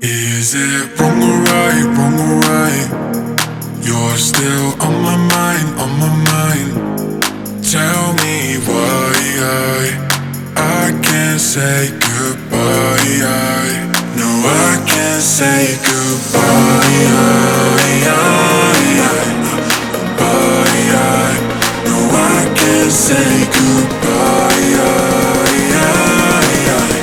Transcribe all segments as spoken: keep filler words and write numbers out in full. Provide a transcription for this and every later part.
Is it wrong or right, wrong or right? You're still on my mind, on my mind. Tell me why I, I can't say goodbye. I, no, I can't say goodbye. I, I, I, I, no, I can't say goodbye. I, I,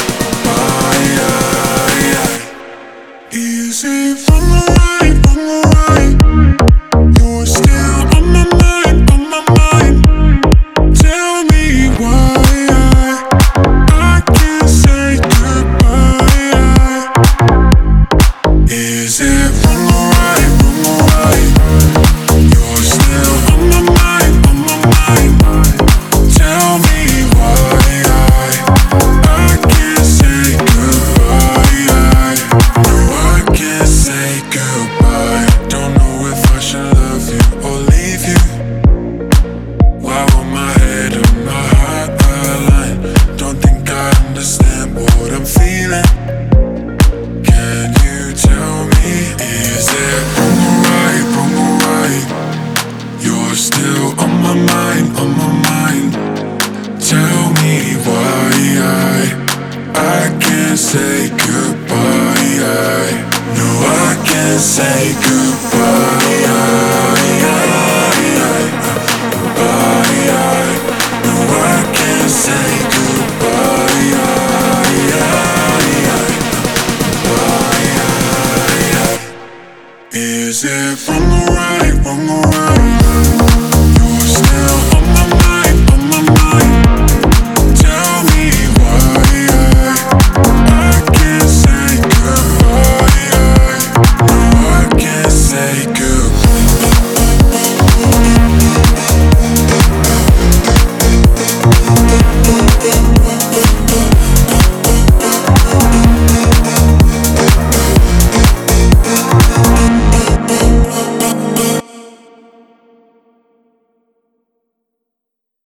Is it wrong or right, wrong or right? You're still on my mind, on my mind. Tell me why I, I can't say goodbye. Is it wrong or right, wrong or right? You're still on my mind, on my mind. Tell me why I, I can't say goodbye. No, I can't say goodbye. Don't know if I should love you or leave you. Why won't my head and my heart align? Don't think I understand what I'm feeling. Can you tell me? Is it wrong or right, wrong or right? You're still on my mind, on my mind. Tell me why I, I can't say goodbye. I, no, I can't say goodbye. I, I, I, I, no, I can't say goodbye. I, I, I, Is it wrong or right, wrong or right?